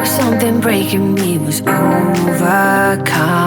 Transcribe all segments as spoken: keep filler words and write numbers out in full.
Something breaking me was overcome.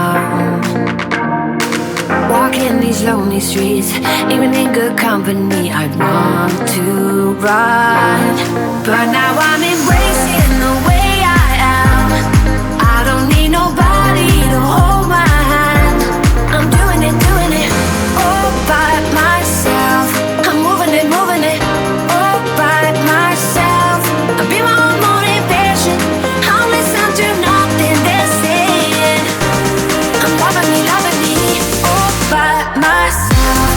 Walking these lonely streets, even in good company, I want to run. But now I'm embracing the way I am. I don't need nobody to hold my hand. I'm doing it, doing it all by myself. I'm moving it, moving it all by myself. I'll be my own motivation. I'll listen to nothing they're saying. I'm loving me, loving me all by myself.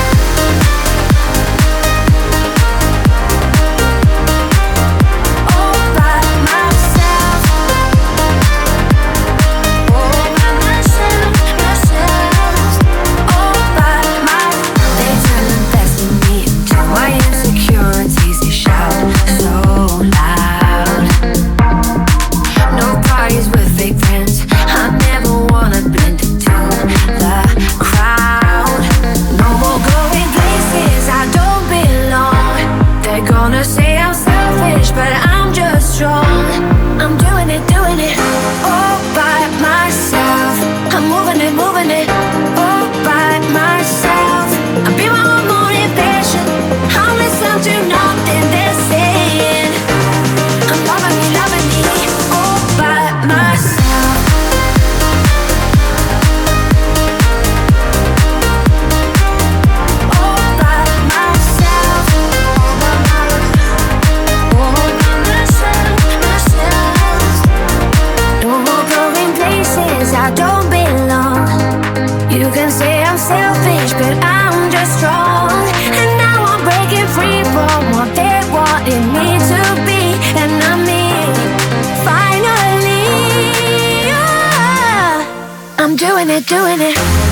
All by myself. All by myself, myself. All by myself. They turn the best in me into my insecurities. They shout so loud. No parties with fake friends. I never wanna blend into the crowd. No more going places I don't belong. They're gonna say I'm selfish, but I'm just strong. I'm doing it, doing it all by myself. I'm moving it, moving it all by myself. I'll be my own motivation. I'll listen to nothing they're saying. I'm loving me, loving me all by myself. All by myself. All by myself, myself. No more going places I don't belong. You can say I'm selfish, but I'm just strong. And now I'm breaking free from what they wanted me to be. And I'm me, finally. Yeah. I'm doing it, doing it